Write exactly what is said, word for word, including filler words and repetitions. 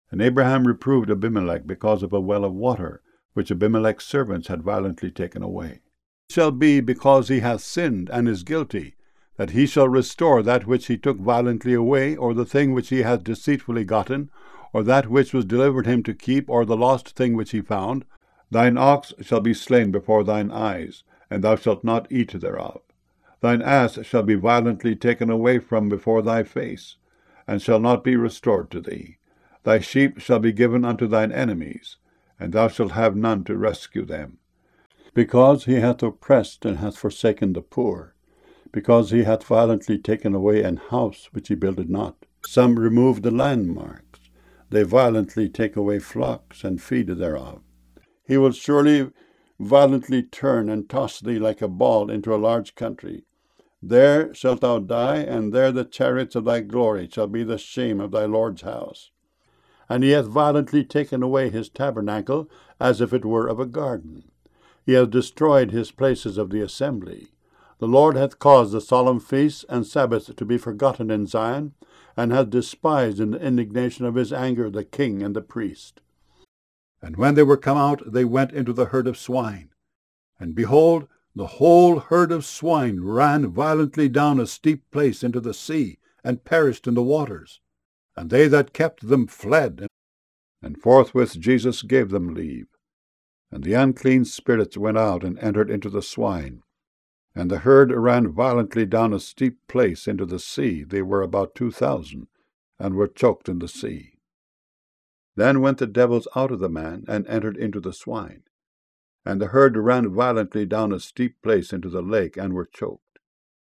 And Abraham reproved Abimelech because of a well of water, which Abimelech's servants had violently taken away. It shall be, because he hath sinned and is guilty, that he shall restore that which he took violently away, or the thing which he hath deceitfully gotten, or that which was delivered him to keep, or the lost thing which he found. Thine ox shall be slain before thine eyes, and thou shalt not eat thereof. Thine ass shall be violently taken away from before thy face, and shall not be restored to thee. Thy sheep shall be given unto thine enemies, and thou shalt have none to rescue them. Because he hath oppressed and hath forsaken the poor, because he hath violently taken away an house which he builded not. Some remove the landmarks, they violently take away flocks and feed thereof. He will surely violently turn and toss thee like a ball into a large country. There shalt thou die, and there the chariots of thy glory shall be the shame of thy Lord's house. And he hath violently taken away his tabernacle, as if it were of a garden. He hath destroyed his places of the assembly. The Lord hath caused the solemn feasts and Sabbaths to be forgotten in Zion, and hath despised in the indignation of his anger the king and the priest. And when they were come out, they went into the herd of swine. And behold, the whole herd of swine ran violently down a steep place into the sea, and perished in the waters. And they that kept them fled. And forthwith Jesus gave them leave. And the unclean spirits went out and entered into the swine. And the herd ran violently down a steep place into the sea. They were about two thousand, and were choked in the sea. Then went the devils out of the man, and entered into the swine. And the herd ran violently down a steep place into the lake, and were choked.